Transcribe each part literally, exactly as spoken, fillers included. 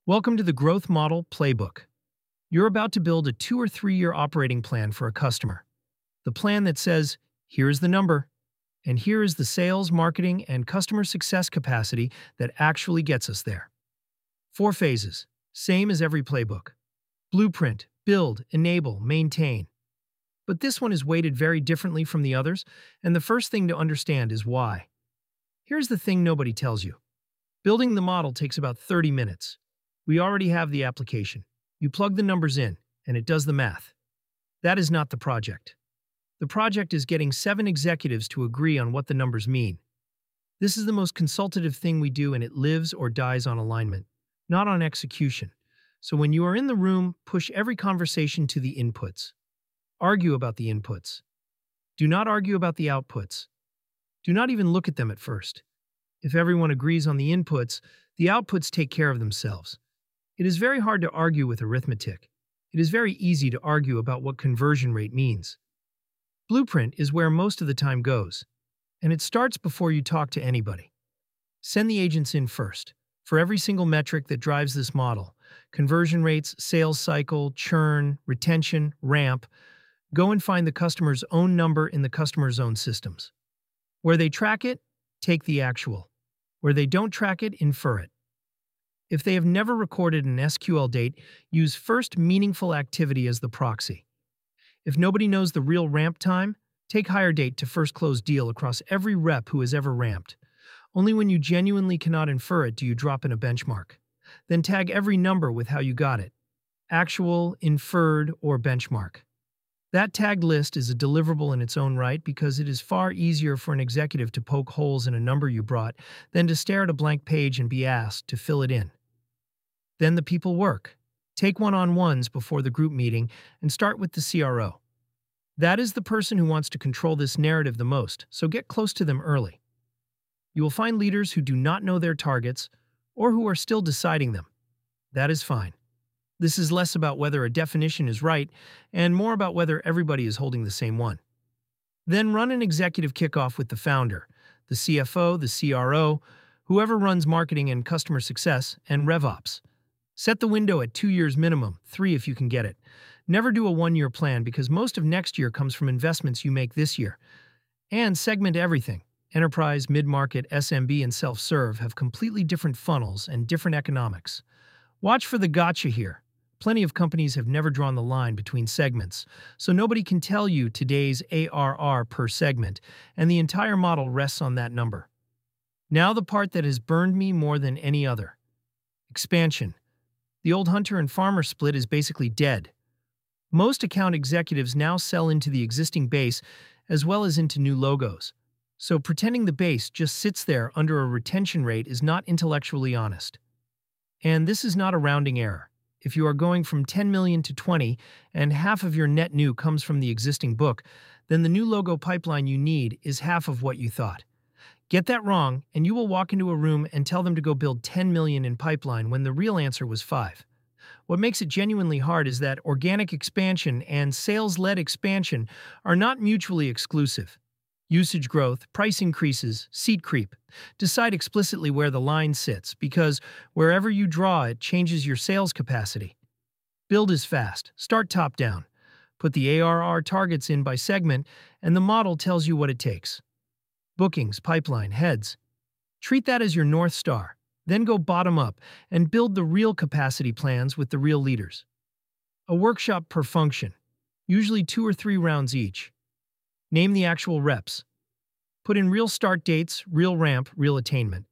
Welcome to the Growth Model Playbook. You're about to build a two or three year operating plan for a customer. The plan that says, here's the number, and here is the sales, marketing, and customer success capacity that actually gets us there. Four phases, same as every playbook. Blueprint, build, enable, maintain. But this one is weighted very differently from the others, and the first thing to understand is why. Here's the thing nobody tells you. Building the model takes about thirty minutes. We already have the application. You plug the numbers in, and it does the math. That is not the project. The project is getting seven executives to agree on what the numbers mean. This is the most consultative thing we do, and it lives or dies on alignment, not on execution. So when you are in the room, push every conversation to the inputs. Argue about the inputs. Do not argue about the outputs. Do not even look at them at first. If everyone agrees on the inputs, the outputs take care of themselves. It is very hard to argue with arithmetic. It is very easy to argue about what conversion rate means. Blueprint is where most of the time goes, and it starts before you talk to anybody. Send the agents in first. For every single metric that drives this model, conversion rates, sales cycle, churn, retention, ramp, go and find the customer's own number in the customer's own systems. Where they track it, take the actual. Where they don't track it, infer it. If they have never recorded an S Q L date, use first meaningful activity as the proxy. If nobody knows the real ramp time, take hire date to first close deal across every rep who has ever ramped. Only when you genuinely cannot infer it do you drop in a benchmark. Then tag every number with how you got it. Actual, inferred, or benchmark. That tagged list is a deliverable in its own right because it is far easier for an executive to poke holes in a number you brought than to stare at a blank page and be asked to fill it in. Then the people work. Take one-on-ones before the group meeting and start with the C R O. That is the person who wants to control this narrative the most, so get close to them early. You will find leaders who do not know their targets or who are still deciding them. That is fine. This is less about whether a definition is right and more about whether everybody is holding the same one. Then run an executive kickoff with the founder, the C F O, the C R O, whoever runs marketing and customer success, and RevOps. Set the window at two years minimum, three if you can get it. Never do a one-year plan because most of next year comes from investments you make this year. And segment everything. Enterprise, mid-market, S M B, and self-serve have completely different funnels and different economics. Watch for the gotcha here. Plenty of companies have never drawn the line between segments, so nobody can tell you today's A R R per segment, and the entire model rests on that number. Now the part that has burned me more than any other. Expansion. The old hunter and farmer split is basically dead. Most account executives now sell into the existing base as well as into new logos. So pretending the base just sits there under a retention rate is not intellectually honest. And this is not a rounding error. If you are going from ten million to twenty and half of your net new comes from the existing book, then the new logo pipeline you need is half of what you thought. Get that wrong, and you will walk into a room and tell them to go build ten million in pipeline when the real answer was five. What makes it genuinely hard is that organic expansion and sales-led expansion are not mutually exclusive. Usage growth, price increases, seat creep. Decide explicitly where the line sits, because wherever you draw it changes your sales capacity. Build is fast. Start top down. Put the A R R targets in by segment, and the model tells you what it takes. Bookings, pipeline, heads. Treat that as your North Star. Then go bottom up and build the real capacity plans with the real leaders. A workshop per function, usually two or three rounds each. Name the actual reps. Put in real start dates, real ramp, real attainment.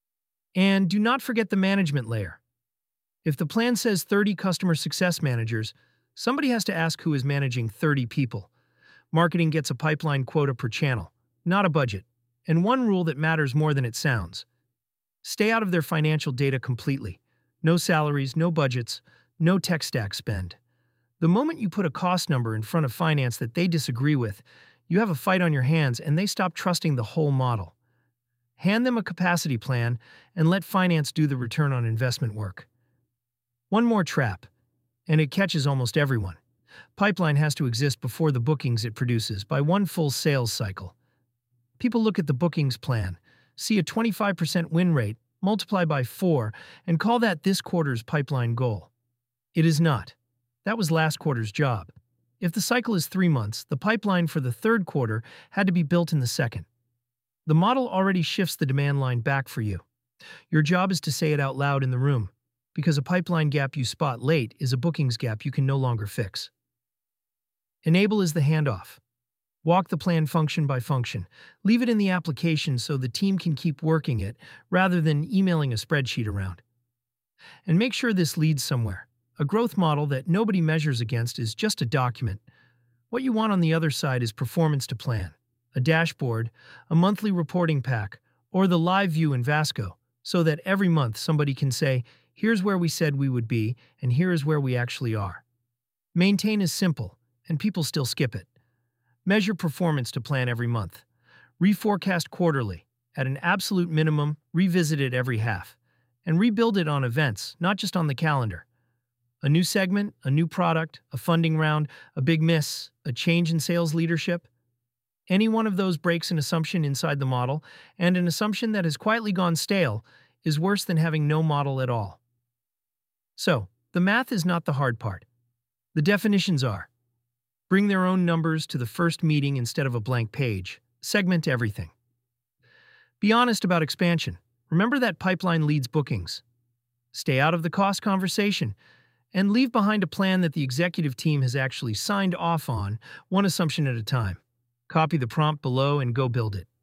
And do not forget the management layer. If the plan says thirty customer success managers, somebody has to ask who is managing thirty people. Marketing gets a pipeline quota per channel, not a budget. And one rule that matters more than it sounds. Stay out of their financial data completely. No salaries, no budgets, no tech stack spend. The moment you put a cost number in front of finance that they disagree with, you have a fight on your hands and they stop trusting the whole model. Hand them a capacity plan and let finance do the return on investment work. One more trap, and it catches almost everyone. Pipeline has to exist before the bookings it produces by one full sales cycle. People look at the bookings plan, see a twenty-five percent win rate, multiply by four, and call that this quarter's pipeline goal. It is not. That was last quarter's job. If the cycle is three months, the pipeline for the third quarter had to be built in the second. The model already shifts the demand line back for you. Your job is to say it out loud in the room, because a pipeline gap you spot late is a bookings gap you can no longer fix. Enable is the handoff. Walk the plan function by function. Leave it in the application so the team can keep working it rather than emailing a spreadsheet around. And make sure this leads somewhere. A growth model that nobody measures against is just a document. What you want on the other side is performance to plan, a dashboard, a monthly reporting pack, or the live view in Vasco, so that every month somebody can say, here's where we said we would be, and here is where we actually are. Maintain is simple, and people still skip it. Measure performance to plan every month. Reforecast quarterly. At an absolute minimum, revisit it every half. And rebuild it on events, not just on the calendar. A new segment, a new product, a funding round, a big miss, a change in sales leadership. Any one of those breaks an assumption inside the model, and an assumption that has quietly gone stale is worse than having no model at all. So, the math is not the hard part. The definitions are: bring their own numbers to the first meeting instead of a blank page. Segment everything. Be honest about expansion. Remember that pipeline leads bookings. Stay out of the cost conversation, and leave behind a plan that the executive team has actually signed off on, one assumption at a time. Copy the prompt below and go build it.